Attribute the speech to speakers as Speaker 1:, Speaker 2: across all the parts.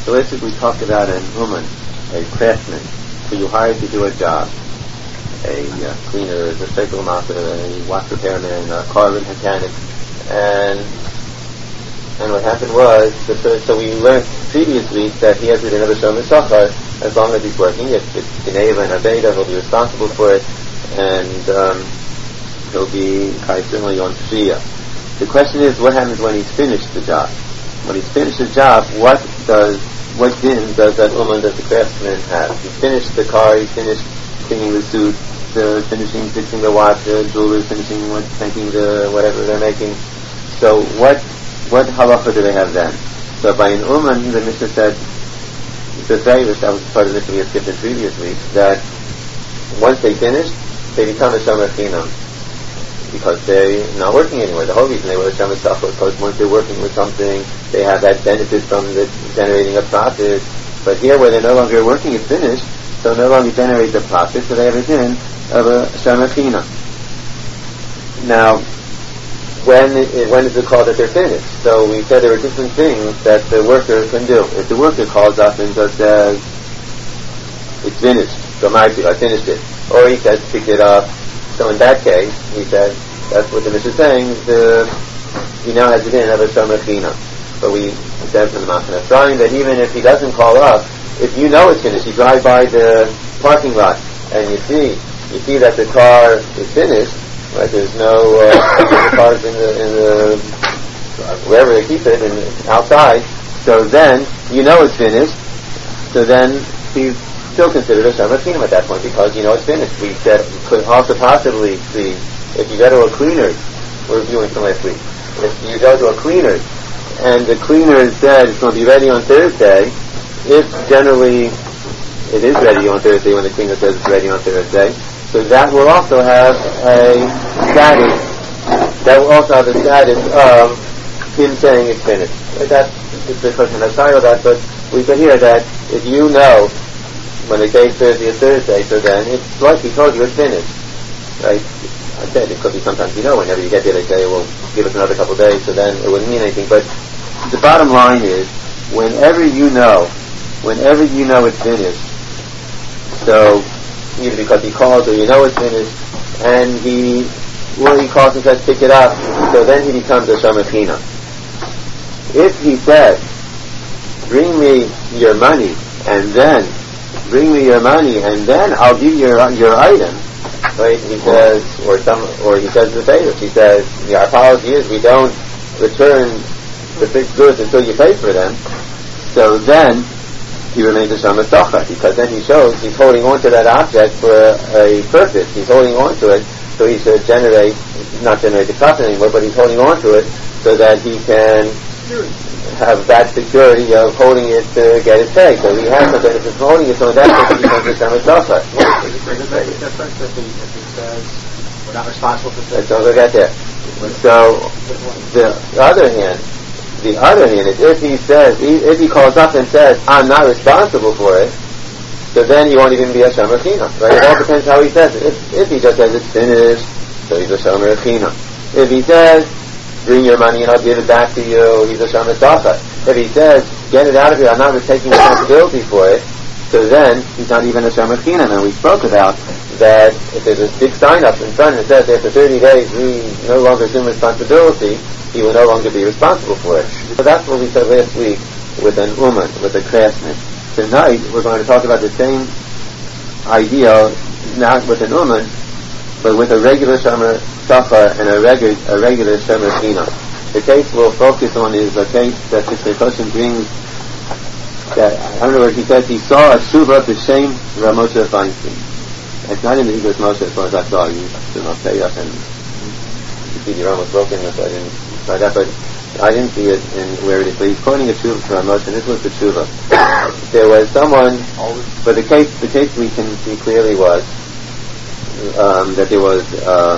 Speaker 1: So let's say we talk about an uman, a craftsman, who you hire to do a job. A cleaner, a cycle master, a watch repairman, a car mechanic, and what happened was, so we learned previously that he has to do another shomer sachar as long as he's working. If it's Geneva and Aveda, he'll be responsible for it, and he'll be similarly on Shia. The question is, what happens when he's finished the job? When he's finished the job, what din does that uman, does the craftsman have? He finished the car, he finished cleaning the suit, fixing the watch, the jewelry, making the whatever they're making. So what halacha do they have then? So by an uman, the Mishnah said, the Zayrish, that was part of the Mishnah we had skipped in previous weeks, that once they finish, they become a shomer chinam, because they're not working anymore. The whole reason they were a shomer sachar was because once they're working with something, they have that benefit from generating a profit. But here, where they're no longer working, it's finished, so no longer generate the profit, so they have a din of a shomer chinam. Now, when is it called that they're finished? So we said there were different things that the worker can do. If the worker calls up and just says, it's finished, so I finished it. Or he says, pick it up. So in that case, he said, that's what the Mishnah is saying, he now has it in of a shomer chinam. But we said from the Machane Ephraim that even if he doesn't call up, if you know it's finished, you drive by the parking lot and you see that the car is finished, right? There's no the car's in the wherever they keep it, outside. So then you know it's finished. So then he's still considered a shomer chinam at that point because you know it's finished. We said could also possibly see if you go to a cleaner. We're reviewing from last week. If you go to a cleaner and the cleaner said it's going to be ready on Thursday, if generally it is ready on Thursday when the cleaner says it's ready on Thursday. So that will also have a status. That will also have a status of him saying it's finished. That's the question I started that, but we said here that if you know when they say Thursday is Thursday, so then it's like he told you it's finished. Right? I said it could be sometimes whenever you get there they say, well, give us another couple of days, so then it wouldn't mean anything. But the bottom line is, whenever you know it's finished, so either because he calls or you know it's finished, and he calls and says pick it up, so then he becomes a shomer chinam. If he says, bring me your money and then I'll give you your item, right? He says, or he says the favors. He says, our policy is we don't return the fixed goods until you pay for them. So then he remains a shomer sachar, because then he shows he's holding on to that object for a purpose. He's holding on to it, so he should not generate the profit anymore, but he's holding on to it so that he can have that security of holding it to get his pay. So he has some benefits from holding it, so in that case he becomes a shomer sachar.
Speaker 2: If he says we're not responsible for this.
Speaker 1: So we'll get there. So the other hand is if he calls up and says, I'm not responsible for it, so then he won't even be a shomer chinam, right? It all depends how he says it. If he just says it's finished, so he's a shomer chinam. If he says, bring your money and I'll give it back to you, he's a shomer sachar. If he says, get it out of here, I'm not taking responsibility for it, so then he's not even a shomer chinam. And we spoke about that if there's a big sign up in front and it says after 30 days we no longer assume responsibility, he will no longer be responsible for it. So that's what we said last week with an uman, with a craftsman. Tonight we're going to talk about the same idea, not with an uman, but with a regular shomer sachar and a regular shomer chinam. The case we'll focus on is a case that the question brings. That I don't know where he says he saw a tshuva b'shem Rav Moshe Feinstein. It's not in the English Moshe as far as I saw. You should not say that, and you see the Ram was broken, so I didn't try that, but I didn't see it in where it is. But he's quoting a tshuva from Rav Moshe, and this was the tshuva. There was someone, but the case we can see clearly was that there was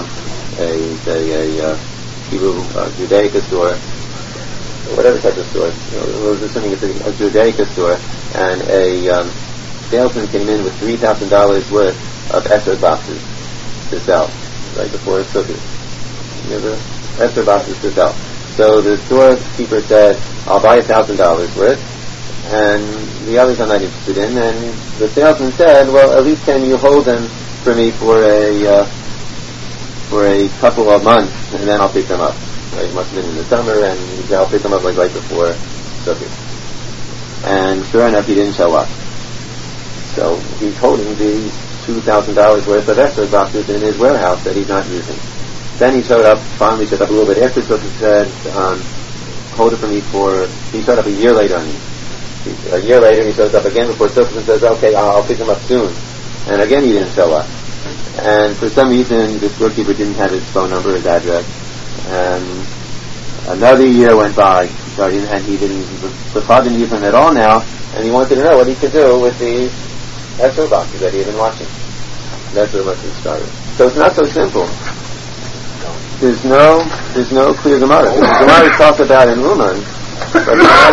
Speaker 1: a Hebrew Judaica store, whatever type of store. We're assuming it's a Judaica store, and a salesman came in with $3,000 worth of Esser boxes to sell, right before it took it. Remember? Esser boxes to sell. So the storekeeper said, I'll buy $1,000 worth, and the others I'm not interested in. And the salesman said, well, at least can you hold them for me for a couple of months, and then I'll pick them up. It must have been in the summer, and I'll pick them up like right before Sukkot. And sure enough, he didn't show up. So he's holding these $2,000 worth of extra boxes in his warehouse that he's not using. Then he finally showed up a little bit after Sukkot and said, hold it for me he showed up a year later on me. A year later he shows up again before Sukkot and says, okay, I'll pick them up soon. And again he didn't show up. And for some reason the storekeeper didn't have his phone number, his address. And another year went by, and the father didn't hear from him at all now, and he wanted to know what he could do with these extra boxes that he had been watching. That's where it must have started. So it's not so simple. There's no clear Gemara. The Gemara talks about in Uman, but the Gemara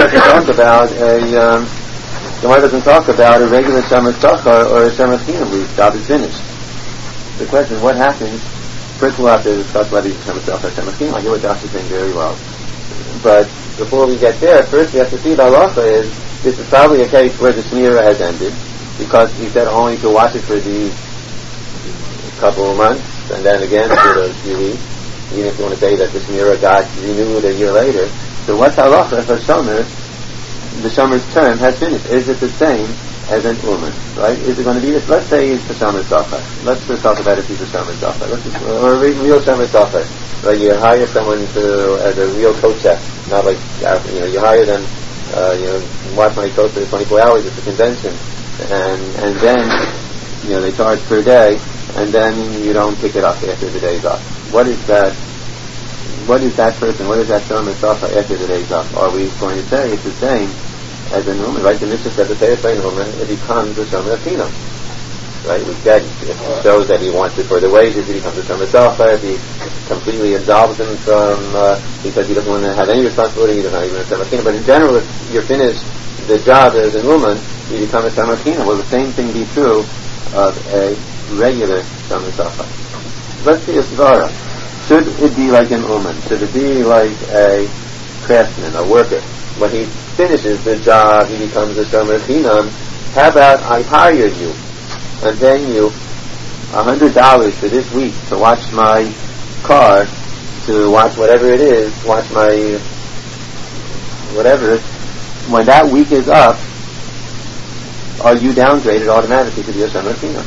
Speaker 1: doesn't talk about a regular Shomer Tzachar or a Shomer Chinam whose job is finished. The question, what happens? First we'll have to discuss whether he's Shomer Tzachar or Shomer Chinam. I hear what Josh is saying very well. But before we get there, first we have to see the halacha is, this is probably a case where the Shmira has ended, because he said only to watch it for these couple of months, and then again for a few weeks, even if you want to say that the Shmira got renewed a year later. So what's halacha if a Shomer, the Shomer's term has finished? Is it the same as an Uman, right? Is it going to be this? Let's say he's a Shomer Tzachar. Let's just talk about if he's a Shomer Tzachar. Or a real Shomer Tzachar. Right? You hire someone as a real coach chef, not like, you hire them, watch my coach for 24 hours at the convention, and then, they charge per day, and then you don't pick it up after the day's up. What is that person, what is that Shomer Tzachar after the day's up? Are we going to say it's the same as a Numan, right? The Mishnah said the Teres by Numan, it becomes a Shomer Chinam. Right? We said it shows that he wants it for the wages, he becomes a Shomer Tzachar, he completely absolves him from, because he doesn't want to have any responsibility, he doesn't even a Shomer Chinam. But in general, if you're finished the job as a Numan, you become a Shomer Chinam. Will the same thing be true of a regular Shomer Tzachar? Let's see a svara. Should it be like an Uman? Should it be like a craftsman, a worker? When he finishes the job, he becomes a Shomer Chinam. How about I hired you? I'm paying you $100 for this week to watch my car, to watch whatever it is, watch my whatever. When that week is up, are you downgraded automatically to be a Shomer Chinam?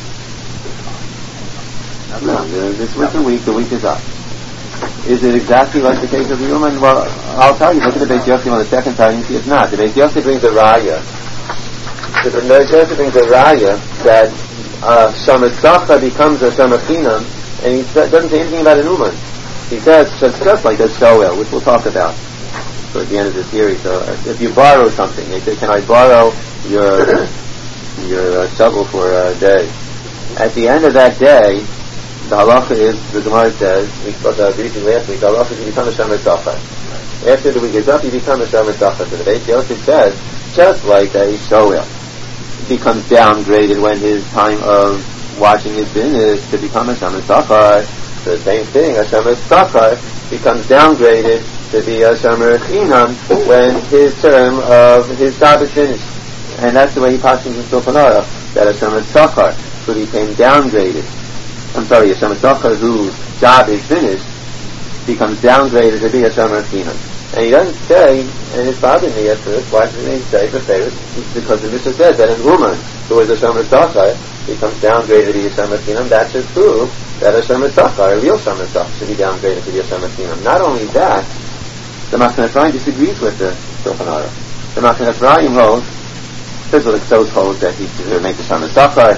Speaker 1: No, this week the week is up. Is it exactly like the case of the Uman? Well, I'll tell you, look at the Beis Yosef on the second time, you see it's not. The Beis Yosef brings a raya. The Beis Yosef brings a raya that Shomer Tzachar becomes a Shomer Chinam, and he doesn't say anything about an Uman. He says, just like a Shoel, which we'll talk about towards the end of the series. So if you borrow something, they say, can I borrow your shovel for a day? At the end of that day, the halacha is, the Gemara says, we spoke about briefly last week, the halacha is you become a Shomer Tzachar. After the week is up, you become a Shomer Tzachar. So the Beis Yosef says, just like a Shoel becomes downgraded when his time of watching is finished to become a Shomer Tzachar, the same thing, a Shomer Tzachar becomes downgraded to be a Shomer Chinam when his term of his job is finished. And that's the way he passes in Shulchan Aruch, that a Shomer Tzachar who became downgraded, a Shomer Tzachar whose job is finished becomes downgraded to be a Shomer Chinam. And he doesn't say, and it bothered me at first, why doesn't he say the Befeiros? Because the Mishnah says that an Uman who is a Shomer Tzachar becomes downgraded to be a Shomer Chinam. That should prove that a Shomer Tzachar, a real Shomer Tzachar, should be downgraded to be a Shomer Chinam. Not only that, the Machne Ephraim disagrees with the Shulchan Aruch. The Machne Ephraim holds, first of all, the Ksos holds that he should make a Shomer Tzachar.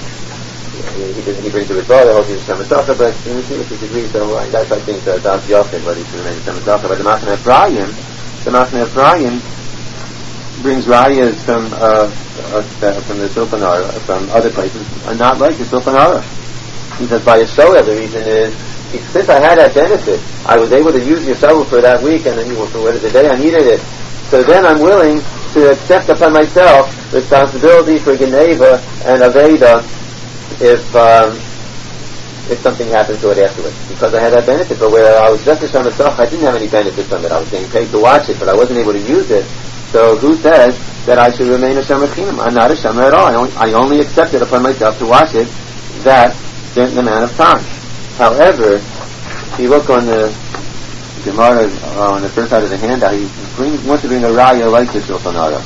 Speaker 1: He brings the Ritva, holds he's a Shomer Tzachar, but he disagrees, so that's, I think, Das Yochid, whether he should remain a Shomer Tzachar. But the Machne Ephraim brings rayas from the Shulchan Aruch, from other places, and not like the Shulchan Aruch. He says, by a Shoel, the reason is, since I had that benefit, I was able to use your shovel for that week, and then for the day I needed it. So then I'm willing to accept upon myself responsibility for Geneva and Aveda if if something happened to it afterwards, because I had that benefit. But where I was just a Shomer Socha, I didn't have any benefit from it. I was getting paid to watch it, but I wasn't able to use it. So who says that I should remain a Shomer Chinam? I'm not a Shomer at all. I only accept it upon myself to watch it that certain amount of time. However, if you look on the Gemara on the first side of the handout, he wants to bring a raya like the Shulchan Aruch.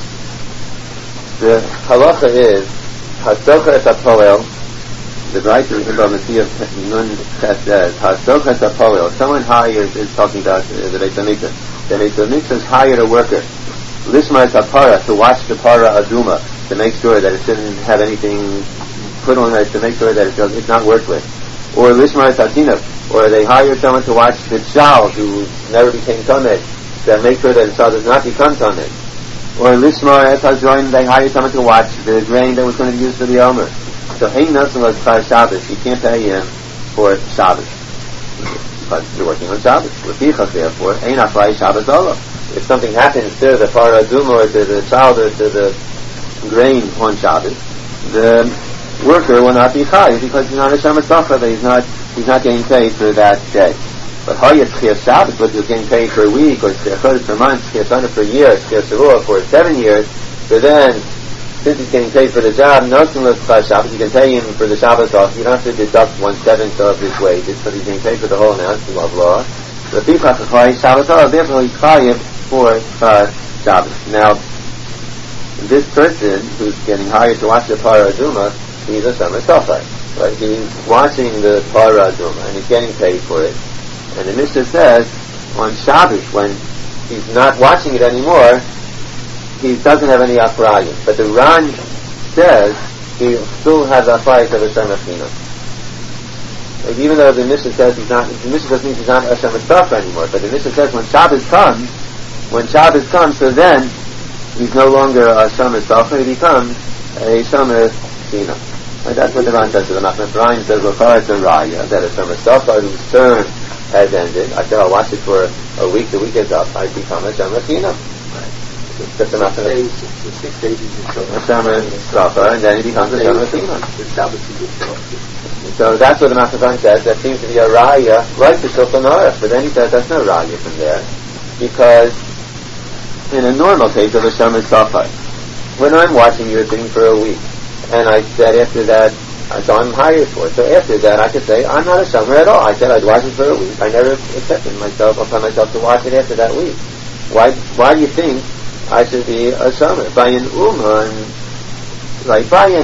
Speaker 1: The halacha is Hasocha et HaPoel. The writer in the Messiah Nun says Hasocha et HaPoel. Someone hired is talking about the Beit HaMikdash. The Beit HaMikdash hired a worker, Lishma et HaPara, to watch the Para Aduma, to make sure that it shouldn't have anything put on it, to make sure that it's not worked with. Or Lishma et HaTinaf, or they hired someone to watch the child who never became Tameh, to make sure that the child does not become Tameh. Or Lishma et HaZoin, they hired someone to watch the grain that was going to be used for the Omer. So Ein Nasan was Char Shabbos. You can't pay him for Shabbos, because you're working on Shabbos. Lefichach, therefore, Ein Afrai Shabbos Olah. If something happens to the Parah Aduma or to the child or to the grain on Shabbos, the worker will not be chayiv because he's not a Shomer Socha. He's not getting paid for that day. But Hayat Chiyas Shabbos, but you're getting paid for a week or Chiyas Chodesh per month, Chiyas Sana per year, Chiyas Shavua for 7 years. So then, since he's getting paid for the job, Nosin L'Char Shabbos, you can pay him for the Shabbos off. You don't have to deduct 1/7 of his wages, but he's getting paid for the whole amount. You love law. So Lefichach Chai Shabbos off. Therefore, he's chayiv for Shabbos. Now, this person who's getting hired to watch the Parah Aduma, he's a Shomer Socha, right? He's watching the Parah Aduma and he's getting paid for it. And the Mishnah says on Shabbos, when he's not watching it anymore, he doesn't have any Afrayim. But the Ran says he still has Afrayim of a Shomer Chinam. Like, even though the Mishnah says the Mishnah doesn't mean he's not a Shomer Socha anymore, but the Mishnah says when Shabbos comes, so then he's no longer a Shomer Socha, he becomes a Shomer Chinam. And that's what the Ran says to the Machnas. Ryan says, L'chara it's a raya, that a Shomer Socha whose term has ended. I said I'll watch it for a week, the week is up, I become a Shomer Chinam. That's the Machnas.
Speaker 2: The 6 days he's a
Speaker 1: Shomer Socha, and then he becomes a Shomer Chinam. So that's what the Machnas says, that seems to be a raya, like the Shulchan Aruch, but then he says that's no raya from there, because in a normal case of a Shomer Socha, when I'm watching your thing for a week, and I said after that, so I'm hired for it. So after that, I could say I'm not a Shomer at all. I said I'd watch it for a week. I never accepted upon myself to watch it after that week. Why do you think I should be a Shomer? By an Uman, I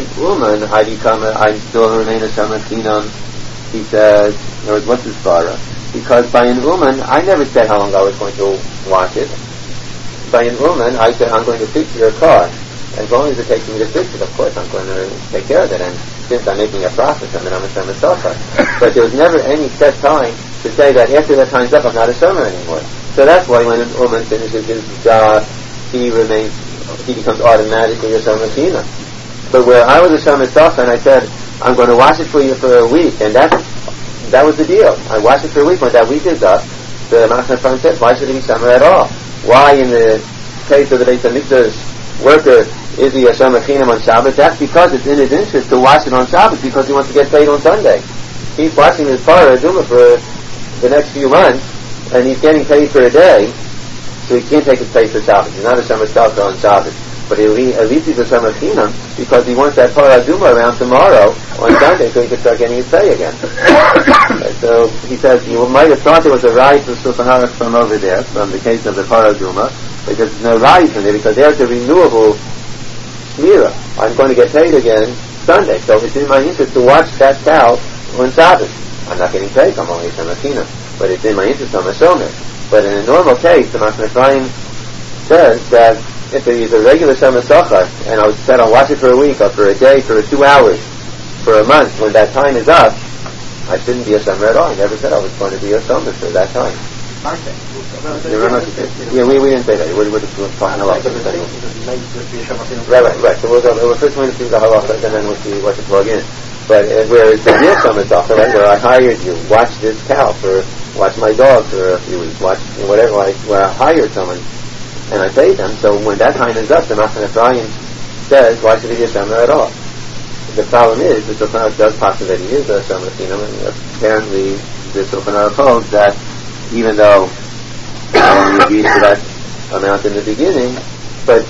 Speaker 1: still remain a Shomer Chinam. He says, in other words, what's his bara? Because by an Uman, I never said how long I was going to watch it. By an Uman, I said I'm going to fix your car. As long as it takes me to fix it, of course I'm going to take care of it. And since I'm making a profit from it, I'm a Shomer Socha. But there was never any set time to say that after that time's up, I'm not a Shomer anymore. So that's why when an Uman finishes his job, he becomes automatically a Shomer Chinam. But where I was a Shomer Socha and I said, I'm going to watch it for you for a week, and that was the deal. I watched it for a week. When that week is up, the Machnas says, why should he be Shomer at all? Why, in the case of the Beit HaMikdash worker, is he a Shomer Chinam on Shabbos? That's because it's in his interest to watch it on Shabbos, because he wants to get paid on Sunday. He's watching his Parah Aduma for the next few months, and he's getting paid for a day, so he can't take his pay for Shabbos. He's not a Shomer Socha on Shabbos. But at least he's a Shomer Chinam, because he wants that Parah Aduma around tomorrow on Sunday, so he can start getting his pay again. So he says, you might have thought there was a right for Shulchan Aruch from over there, from the case of the Parah Aduma, but there's no right from there, because there's a renewable Shmira. I'm going to get paid again Sunday, so it's in my interest to watch that cow on Shabbos. I'm not getting paid, I'm only a Shomer Chinam, but it's in my interest, I'm a Shomer. But in a normal case, the Machnas says that if it is a regular Shomer Socha, and I said I'll watch it for a week, or for a day, for 2 hours, for a month, when that time is up, I shouldn't be a Shomer at all. I never said I was going to be a Shomer for that time. Yeah, we didn't say that. We're just talking about it. Right. So we're first going to see the halacha, and then we'll see what to plug in. But where it's a real Shomer Socha, right, where I hired you, watch this cow, watch my dog for a few weeks, watch whatever, where I hired someone, and I paid them. So when that time is up, the Machnas says, why should he be a Shomer at all? the problem is the Shulchan Aruch does posit that he is a Shomer Chinam, and apparently the Shulchan Aruch holds that even though he agrees to that amount in the beginning, but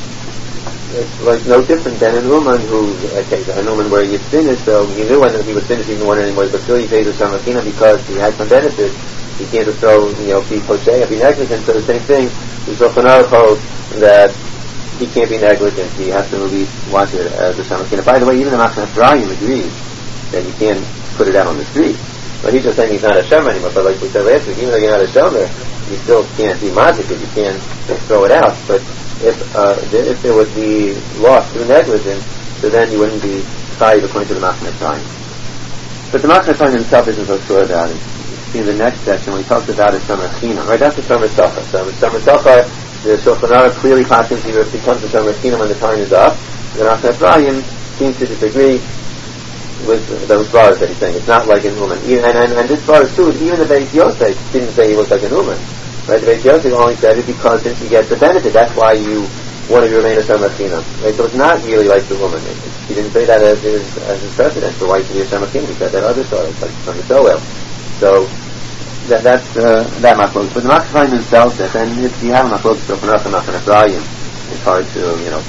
Speaker 1: it's like no different than an Uman who, an Uman where he finished, so he knew when he was finished, he didn't want anymore, but still he paid the Shomer Chinam because he had some benefit. He can't just throw, be poche, be negligent. So the same thing, the Shulchan Aruch holds that he can't be negligent. He has to at least watch it as a Shomer Chinam. By the way, even the Machnas Ephraim agrees that you can't put it out on the street. But he's just saying he's not a Shomer anymore. But like we said last week, even though you're not a Shomer, you still can't be magic it. You can't just throw it out. But if there would be loss through negligence, so then you wouldn't be chayiv according to the Machnas Ephraim. But the Machnas Ephraim himself isn't so sure about it. See in the next section when he talks about a Shomer Chinam. Right, that's a Shomer Tzachar. So Shomer Tzachar, the Shulchan Aruch clearly passes he becomes a Shomer Chinam when the time is up. The Machnas Ephraim seems to disagree with those brothers that he's saying. It's not like an Uman. And this brother too, even the Beis Yosef didn't say he looks like an Uman. Right? The Beis Yosef only said it because since you get the benefit, that's why you want to remain a Shomer Chinam. Right? So it's not really like the woman. He didn't say that as his precedent for why you should be a Shomer Chinam. He said that other story, like from the Soel. So that's that machlokes. But the Machnas Ephraim himself says, and if you have a machlokes Shulchan Aruch and Machnas Ephraim, it's hard to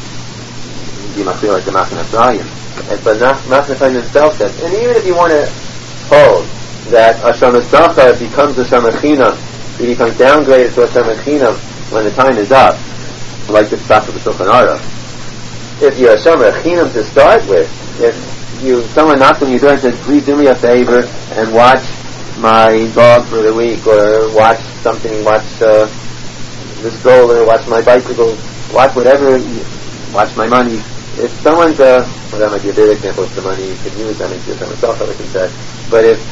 Speaker 1: be machil like the Machnas Ephraim. But Machnas Ephraim himself says, and even if you want to hold that a Shomer Tzachar becomes a Shomer Chinam, he becomes downgraded to a Shomer Chinam when the time is up, like the Tzachar of the Shulchan Aruch. If you're a Shomer Chinam to start with, if someone knocks on your door and says, please do me a favor and watch my dog for the week, or watch the stroller, watch my bicycle, watch whatever, watch my money. If someone's that might be a big example of the money you could use, that makes you a Shomer Tzachar, like we said. But if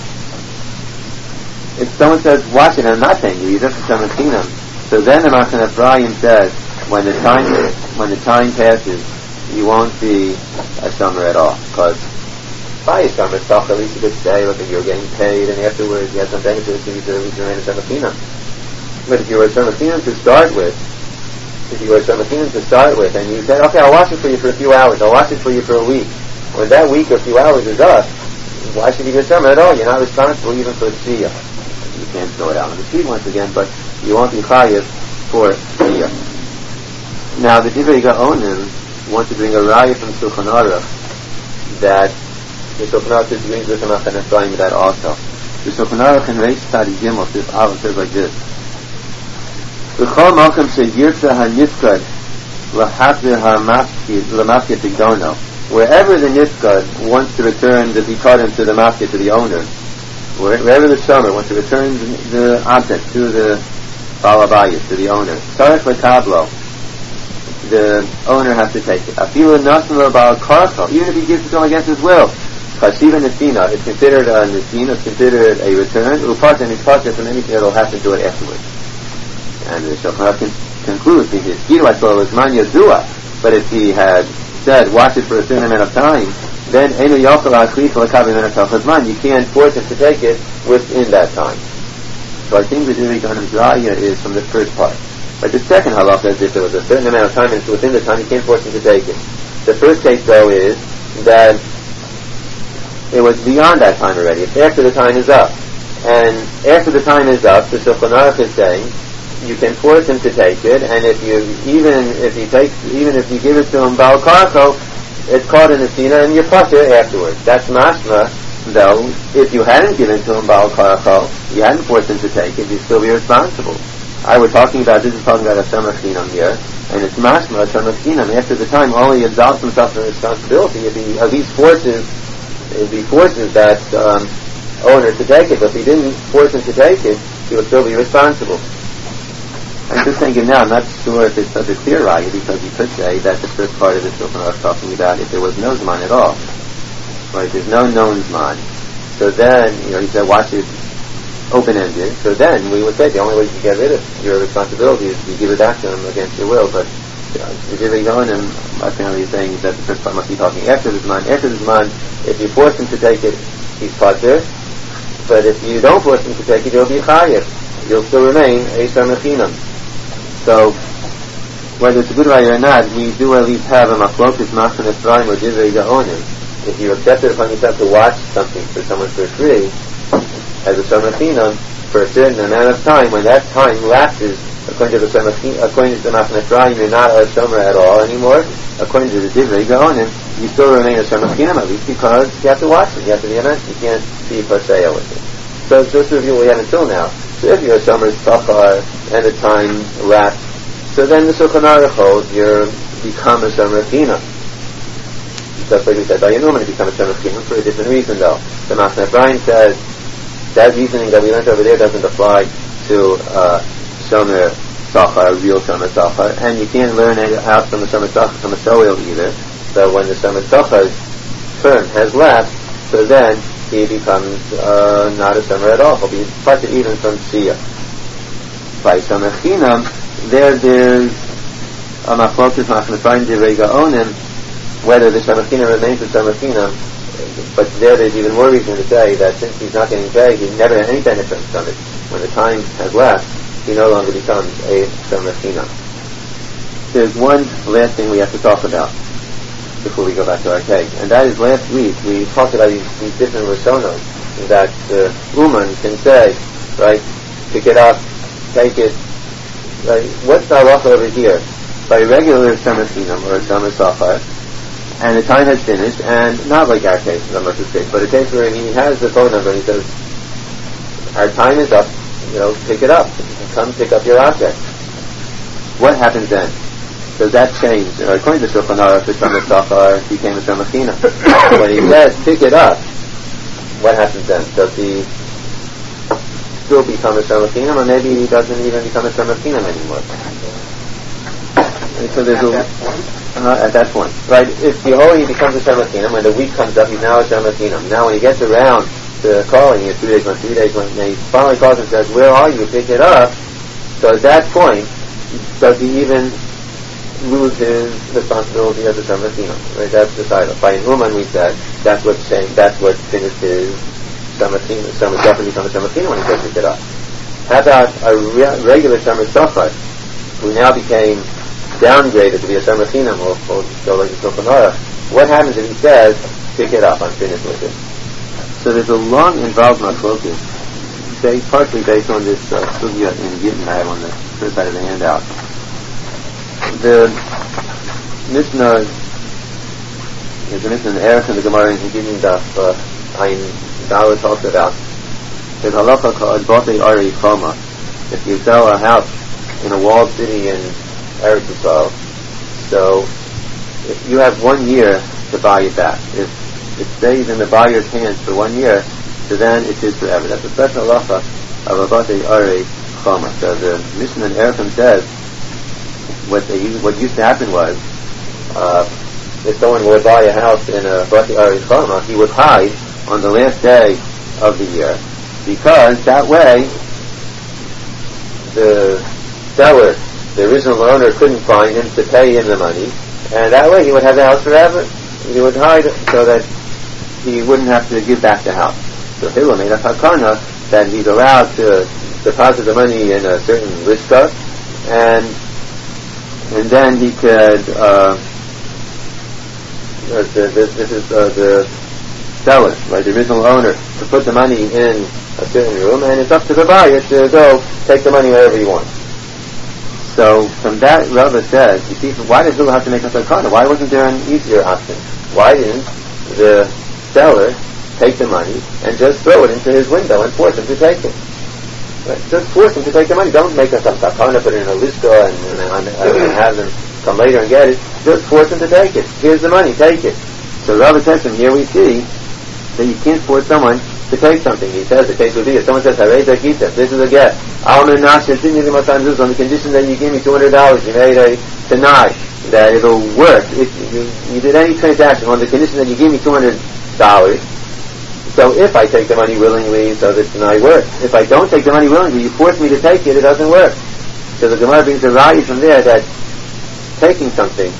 Speaker 1: someone says, watch it, I'm not saying you're just a Shomer Chinam, so then the Machnas Ephraim says, when the time passes, you won't be a Shomer at all, because by a Shomer Tzachar, at least you could say, look, if you're getting paid, and afterwards you have some benefits, you could remain a Shomer Chinam. But if you were a Shomer Chinam to start with, and you said, okay, I'll watch it for you for a few hours, I'll watch it for you for a week. When that week or a few hours is up, why should you be a Shomer at all? You're not responsible even for a tziyah. You can't throw it out on the street once again, but you won't be chayiv for tziyah. Now, the Divrei Gaonim want to bring a raya from Shulchan Aruch that the Shulchan Aruch disagrees with the Machnas Ephraim that also. The Shulchan Aruch in Reish Tzadi Gimel says like this: V'chol malcham sheyirtza hanifkad lahachzir lamafkid tigdono. Wherever the nifkad wants to return the bikadim to the mafkid, to the owner, wherever the shomer wants to return the object to the balabayis, to the owner, tzarech lekablo, the owner has to take it. Afilu naslo bal karcho, even if he gives it to him against his will. Chashiva nesina, it's considered a nesina, it's considered a return. Upat and ispat from anything that will happen to it afterwards. And the Shulchan Aruch concludes, but if he had said, watch it for a certain amount of time, then you can't force him to take it within that time. So I think the Divrei Gaonim's raya is from the first part. But the second halacha is if there was a certain amount of time and it's within the time, you can't force him to take it. The first case, though, is that it was beyond that time already. It's after the time is up. And after the time is up, the Shulchan Aruch is saying, you can force him to take it, and even if you give it to him bal karcho, it's called a nesina, and you're patur afterwards. That's mashma. Though, if you hadn't given to him bal karcho, you hadn't forced him to take it, you'd still be responsible. This is talking about a Shomer Chinam here, and it's mashma a Shomer Chinam. After the time, only absolves himself from responsibility if he at least forces that owner to take it. But if he didn't force him to take it, he would still be responsible. I'm just thinking now, I'm not sure if it's such a clear raya, because you could say that the first part of the Shulchan Aruch talking about if there was no Zman at all. Right, there's no known Zman. So then, he said, watch it open-ended. So then, we would say the only way you can get rid of your responsibility is you give it back to him against your will. But the Divrei Gaonim apparently is saying that the first part must be talking after the Zman. After the Zman, if you force him to take it, he's patur. But if you don't force him to take it, you'll be chayiv. You'll still remain a Shomer Chinam. So, whether it's a good raya or not, we do at least have a machlokas Machnas Ephraim or Divrei Gaonim if you accept it upon yourself to watch something for someone for free, as a Shomer Chinam, for a certain amount of time, when that time lapses, according to the Machnas Ephraim, you're not a Shomer at all anymore. According to the Divrei Gaonim, you still remain a Shomer Chinam, at least because you have to watch it, you have to be in it, you can't be Paseo with it. So just to review what we have until now. So if you're a Shomer Tzachar and the time lapsed, so then the Shulchan Aruch holds you become a Shomer Chinam. Just like we said, by Yenuman, you become a Shomer Chinam for a different reason though. The Machnas Ephraim says that reasoning that we learned over there doesn't apply to Shomer Tzachar, real Shomer Tzachar, and you can't learn it out from the Shomer Tzachar from a Soil either. So when the Shomer Tzachar's term has lapsed, so then he becomes not a Shomer at all. He'll be parted even from Tziyah. By Shomer Chinam, there's a Machlokas Machnas Ephraim Divrei Gaonim, whether the Shomer Chinam remains a Shomer Chinam, but there's even more reason to say that since he's not getting paid, he never had any benefit from it. When the time has lapsed, he no longer becomes a Shomer Chinam. There's one last thing we have to talk about before we go back to our case, and that is last week we talked about these different Rishonos that Uman can say, right, pick it up, take it, right, what's the halacha over here? By a regular Shomer Chinam or a Shomer Tzachar, and the time has finished, and not like our case, but a case where he has the phone number and he says, our time is up, pick it up, come pick up your object. What happens then? Does that change? According to Shulchan Aruch, the Shomer Tzachar became a Shomer Chinam. When he says, pick it up, what happens then? Does he still become a Shomer Chinam, or maybe he doesn't even become a Shomer Chinam anymore? So there's at that point, right? If he becomes a Shomer Chinam, when the week comes up, he's now a Shomer Chinam. Now when he gets around to calling, 2 days, 3 days, when he finally calls and says, where are you? Pick it up. So at that point, does he even lose his responsibility as a Shomer Chinam? Right? That's decided. By Uman we said, that's what finished his Shomer Chinam. Shomer Tzachar becomes a Shomer Chinam when he says pick it up. How about a regular Shomer Tzachar, who now became downgraded to be a Shomer Chinam, or go like the Shulchan Aruch? What happens if he says, pick it up, I'm finished with it? So there's a long involved machlokus, partially based on this sugya in Gittin I have on the first side of the handout. The Mishnah, there's a Mishnah in Erech and the Gemara in Gittin Daf Ayin Dala talks about, there's halacha called Botei Ari Choma. If you sell a house in a walled city in Eretz Yisrael, so if you have 1 year to buy it back. If it stays in the buyer's hands for 1 year, so then it is forever. That's a special halacha of a Batei Ari Choma. So the Mishnah in Erechim says what used to happen was if someone would buy a house in a Batei Ari Choma, he would hide on the last day of the year, because that way the seller, the original owner, couldn't find him to pay him the money, and that way he would have the house forever. He would hide it so that he wouldn't have to give back the house. So Hillel made a hakana that he's allowed to deposit the money in a certain lishka, and then he could. This is the seller, right, the original owner, to put the money in a certain room, and it's up to the buyer to go take the money wherever he wants. So from that, Rava says, you see, why did Hillel have to make a sakana? Why wasn't there an easier option? Why didn't the seller take the money and just throw it into his window and force him to take it? Right? Just force him to take the money. Don't make a sakana, put it in a lista and have them come later and get it. Just force him to take it. Here's the money, take it. So Rava says from here we see that you can't force someone to take something. He says the case would be if someone says, Harei Gita, this is a get. On the condition that you give me $200, you made a tanai that it'll work. If you did any transaction on the condition that you give me $200, so if I take the money willingly, so the tanai works. If I don't take the money willingly, you force me to take it, it doesn't work. So the Gemara brings a value from there that taking something,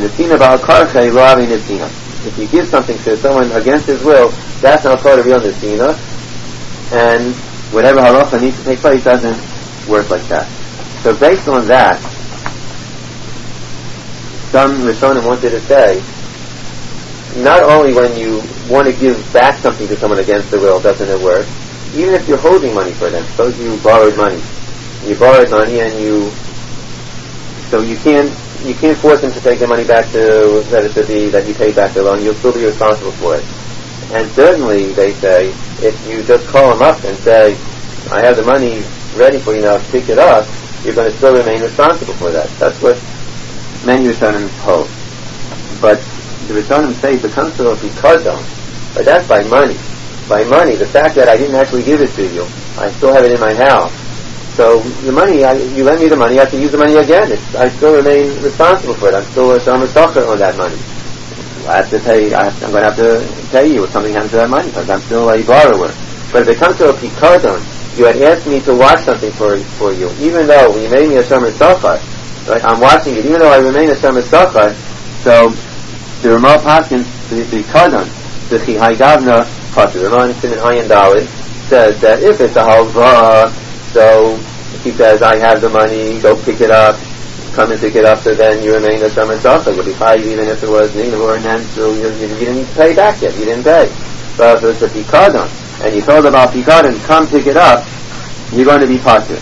Speaker 1: if you give something to someone against his will, that's not part of real nesina, and whatever halacha needs to take place doesn't work like that. So based on that, some Rishonim wanted to say not only when you want to give back something to someone against their will doesn't it work, even if you're holding money for them. Suppose you borrowed money. You borrowed money and so you can't force them to take the money back to that you paid back the loan. You'll still be responsible for it. And certainly, they say, if you just call them up and say, I have the money ready for you now, pick it up, you're going to still remain responsible for that. That's what many Rishonim hold. But the Rishonim say it becomes to a pikadon, but that's by money. By money, the fact that I didn't actually give it to you, I still have it in my house. So the money, you lend me the money, I have to use the money again. I still remain responsible for it. I'm still a shomer tzachar on that money. I have to pay. I'm going to have to pay you if something happens to that money because I'm still a borrower. But if it comes to a pikadon, you had asked me to watch something for you, even though you made me a shomer tzachar. Right? I'm watching it, even though I remain a shomer tzachar. So the Ramah Paskin, the pikadon, the chihai gavna patur. The Ramah in Ayin Daled says that if it's a halva, so he says, I have the money, go pick it up, come and pick it up, so then you remain a shomer tzachar. You'll be chayiv even if it was nignav or an so you didn't pay back yet, you didn't pay. But if it's a pikadon, and you told about pikadon, come pick it up, you're going to be patur.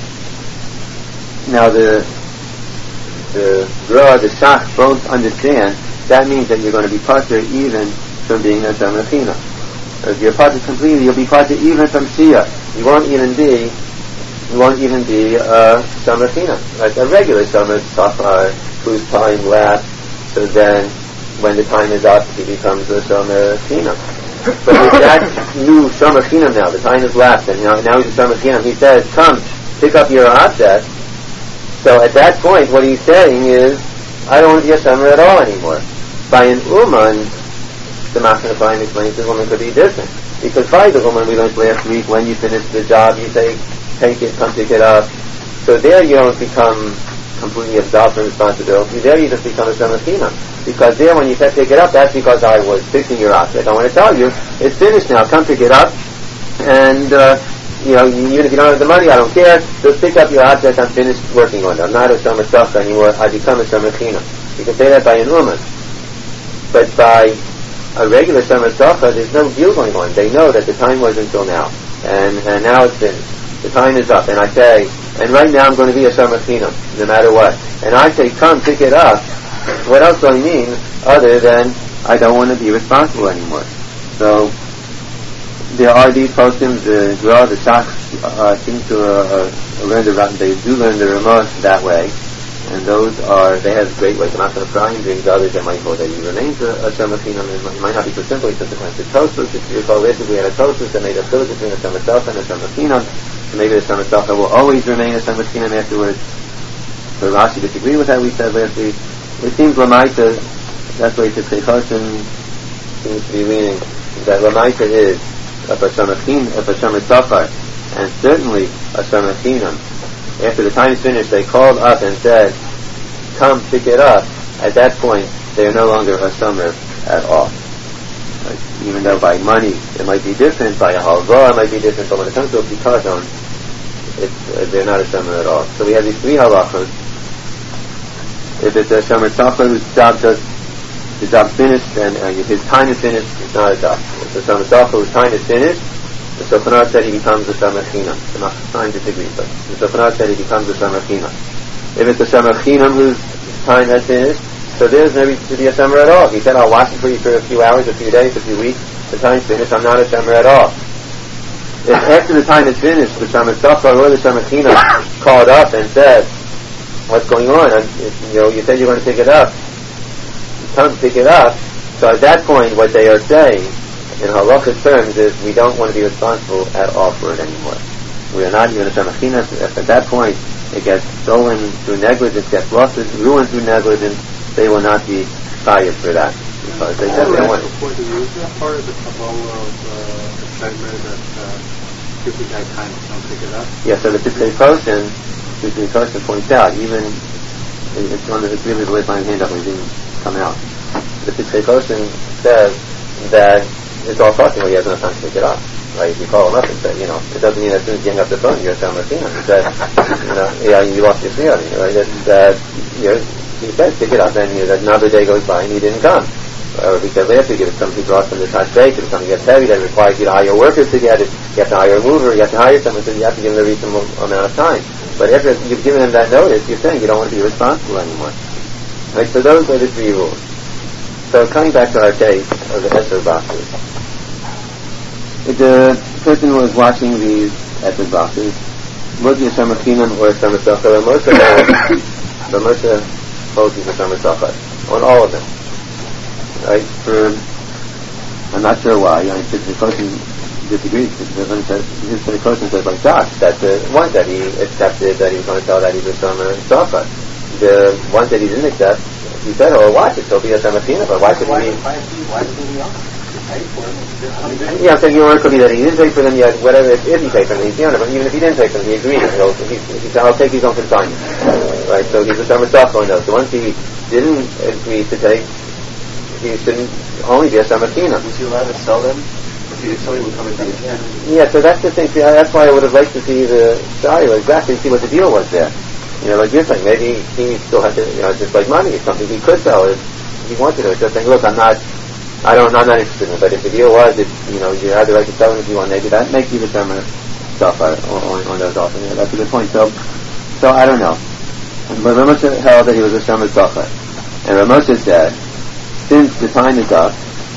Speaker 1: Now the Gra, the Shach both understand that means that you're going to be patur even from being a shomer china. If you're patur completely, you'll be patur even from shia. You won't even be a shomer china, like a regular shomer tzachar whose time lapsed. So then, when the time is up, he becomes a shomer china. But with that new shomer china now, the time is lapsed, and now he's a shomer china. He says, "Come, pick up your object." So at that point, what he's saying is, "I don't want to be a shomer at all anymore." By an uman, the Machne Ephraim explains the woman could be different. Because by the woman we learned last week, when you finish the job, you say, take it, come pick it up. So there you don't become completely absolved from responsibility. There you just become a shomer china. Because there when you said pick it up, that's because I was fixing your object. I want to tell you, it's finished now, come pick it up. And, even if you don't have the money, I don't care. Just pick up your object, I'm finished working on it. I'm not a shomer tzachar anymore, I become a shomer china. You can say that by an uman. But by a regular shomer tzachar, there's no deal going on. They know that the time was until now, and now it's finished. The time is up, and I say, and right now I'm going to be a shomer china, no matter what. And I say, come pick it up. What else do I mean other than I don't want to be responsible anymore? So there are these poskim, the Gra, the Shach seem to learn they do learn the Ramah that way. And they have great ways. The Machne Ephraim brings others that might hold that he remains a shomer china. It might not be so simple. It's just a kind of Tosfos. If you recall, last week we had a Tosfos that made a split between a shomer tzachar and a shomer china. So maybe the shomer tzachar will always remain a shomer china afterwards. So Rashi disagreed with that we said last week. It seems Lamaita, that's why Titzchei Chosin seems to be leaning, that Lamaita is of a shomer tzachar, and certainly a shomer china. After the time is finished, they called up and said, come pick it up. At that point, they are no longer a shomer at all. Even though by money it might be different, by a halva it might be different, but when it comes to a pikadon, they're not a shomer at all. So we have these three halachos. If it's a shomer tzachar whose the job's finished and his time is finished, it's not a job. If it's a shomer tzachar whose time is finished, the Shulchan Aruch said he becomes a shomer china. The Machne Ephraim disagrees, but the Shulchan Aruch said he becomes a shomer china. If it's a shomer china whose time has finished, so there's no reason to be a shomer at all. He said, I'll watch it for you for a few hours, a few days, a few weeks. The time's finished, I'm not a shomer at all. If after the time is finished, the shomer tzachar or the shomer china called up and said, what's going on? You said you're going to pick it up. Come pick it up. So at that point, what they are saying, in halachic terms, is we don't want to be responsible at all for it anymore. We are not even a shomer china. If at that point it gets stolen through negligence, gets lost, ruined through negligence, they will not be chayiv for that. Because they said they want.
Speaker 2: Is that part of the Kabbalah of the segment that giving that time to come pick it up?
Speaker 1: Yeah, so the Titzchei Chosin points out, even it's one of the really the way my hand up when it didn't come out. The Titzchei Chosin says that it's all possible he has enough time to pick it up. Right? If you call him up and say, it doesn't mean as soon as you hang up the phone you're a shomer china. He said, you lost your shiyah. Right? He said pick it up, and another day goes by and he didn't come. Or we said last week, if something brought from the Tashrei, if something gets heavy, that requires you to hire workers to get it, you have to hire a mover, you have to hire someone, so you have to give them a reasonable amount of time. But after you've given them that notice, you're saying you don't want to be responsible anymore. Right, so those are the three rules. So coming back to our case of the Esrog boxes. The person was watching these Esrog boxes, was he a Shomer Chinam or a Shomer Socher? But Moshe holds he's a Shomer Socher on all of them. Right? I'm not sure why. I mean, the person disagrees. The person says like that the one that he accepted that he was going to tell that he was a Shomer Socher. The one that he didn't accept, he said, "Oh, watch it. He'll be a Shomer Chinam." But why should he be?
Speaker 2: Why should he be on? Pay for them.
Speaker 1: Yeah, I'm saying it could be that he didn't pay for them yet. Whatever, if he paid for them, he's the owner. But even if he didn't pay for them, he agreed. He said, "I'll take his own consignment." Right? So he's a Shomer Socher on those. So once he didn't agree to take, he shouldn't only be a Shomer Chinam.
Speaker 3: Was he allowed to sell them? If somebody would come and take it?
Speaker 1: Yeah, so that's the thing. See, that's why I would have liked to see the value exactly, see what the deal was there. You know, like you're saying, maybe he still had to, just like money or something, he could sell it if he wanted to. Just saying, look, I'm not interested in it. But if the deal was, you had the right to sell it if you want, maybe that makes you the Shomer Socher on those offers. Yeah, that's a good point. So I don't know. But Ramosha held that he was a Shomer Socher. And Ramosha said, since the time is up,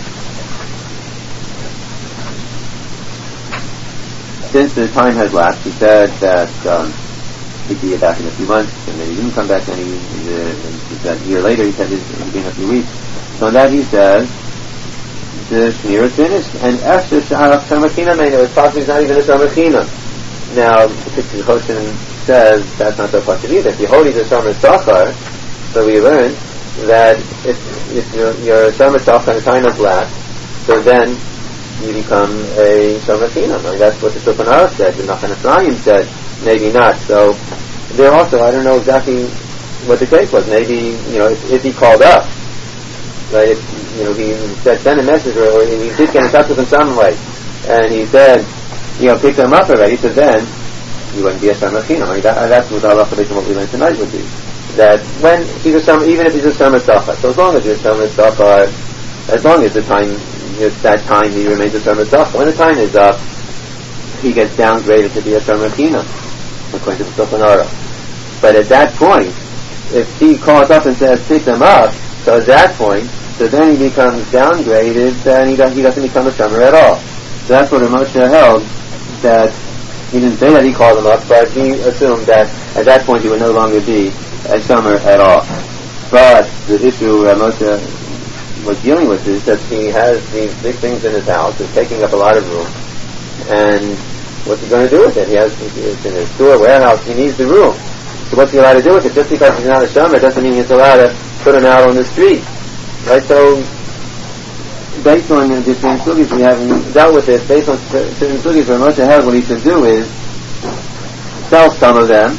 Speaker 1: since the time has lapsed, he said that he'd be back in a few months, and then he didn't come back, and he said a year later, he said he'd be in a few weeks. So on that he says, the Shmir is finished, and after Sha'arach Shomer Chinam, it's possibly he's not even a Shomer Chinam. Now, the Hoshin says that's not so possible either. If you hold he's a Shomer Socher, so we learned that if you're a Shomer Socher and time has lapsed, so then you become a Shomer Chinam. I mean, that's what the Shulchan Aruch said, the Nachman Ephraim said, maybe not. So there also, I don't know exactly what the case was. Maybe, if he called up, right, if, he said, send a message, or he did get in touch with him some way, and he said, pick them up already, so then you wouldn't be a Shomer Chinam. I mean, that's what what we learned tonight would be. That when he's a Shomer, even if he's a Shomer Socher, so as long as you're a Shomer Socher, as long as the time, that time he remains a Shomer Socher. When the time is up, he gets downgraded to be a Shomer Chinam, according to the Shulchan Aruch. But at that point, if he calls up and says, pick them up, so at that point, so then he becomes downgraded, and he doesn't become a Shomer at all. So that's what Moshe held, that he didn't say that he called him up, but he assumed that at that point he would no longer be a Shomer at all. But the issue Moshe was dealing with is that he has these big things in his house, it's taking up a lot of room, and what's he going to do with it? It's in his store, warehouse, he needs the room. So what's he allowed to do with it? Just because he's not a Shomer doesn't mean he's allowed to put him out on the street. Right? So, based on the different sugis we haven't dealt with it, based on certain sugis where Moshe held, what he should do is sell some of them,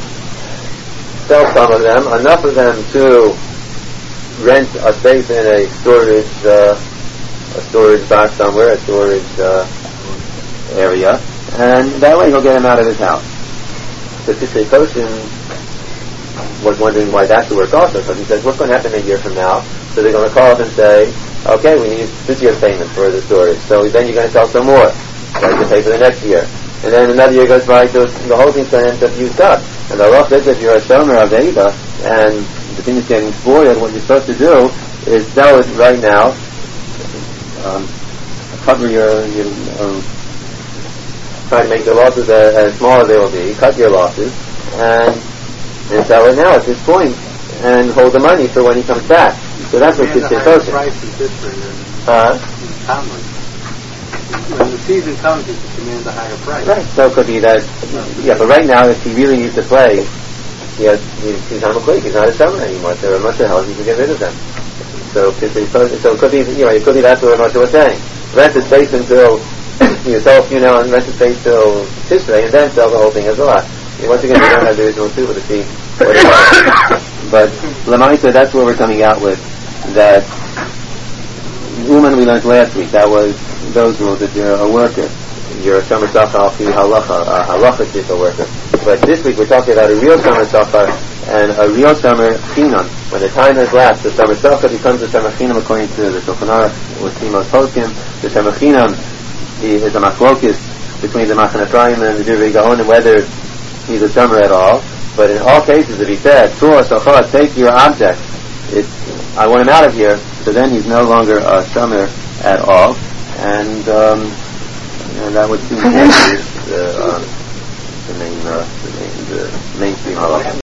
Speaker 1: enough of them to rent a space in a storage box somewhere, a storage area, and that way he'll get him out of his house. The Tishrei Koshin was wondering why that should work also, because he says, what's going to happen a year from now? So they're going to call up and say, okay, we need this year's payment for the storage, so then you're going to sell some more, so you can pay for the next year. And then another year goes by, so the whole thing's going to end up used up. And the law says if you're a Shomer of Eva, and the thing is getting spoiled, what you're supposed to do is sell it right now, cover try to make the losses as small as they will be, cut your losses, and sell it now at this point, and hold the money for when he comes back. So that's what Tishrei Koshin.
Speaker 2: The price is different in Talmud. When the season comes, you can command a higher price.
Speaker 1: Right. So it could be that, but right now, if he really needs to play, he's on a clique. He's not a Shomer anymore. So Moshe held he can get rid of them. So it could be, it could be that's what Moshe was saying. Rent the space until you sell a few now, and rent the space till Tishrei, and then sell the whole thing as a lot. Once again, we don't have the original tuba to see what it is. But Lamaisa, that's what we're coming out with. That Uman we learned last week. That was those rules. If you're a worker, you're a Shomer Socher al pi halacha, a halacha worker. But this week we're talking about a real Shomer Socher And a real Shomer Chinam, when the time has lapsed, the Shomer Socha becomes a Shomer Chinam according to the Shulchan Aruch with Simos Poskim. The Shomer Chinam is a machlokis between the Machane Ephraim and the Divrei Gaon whether he's a Shomer at all. But in all cases, if he said, take your object, I want him out of here, so then he's no longer a Shomer at all. And that would seem to be the mainstream halacha.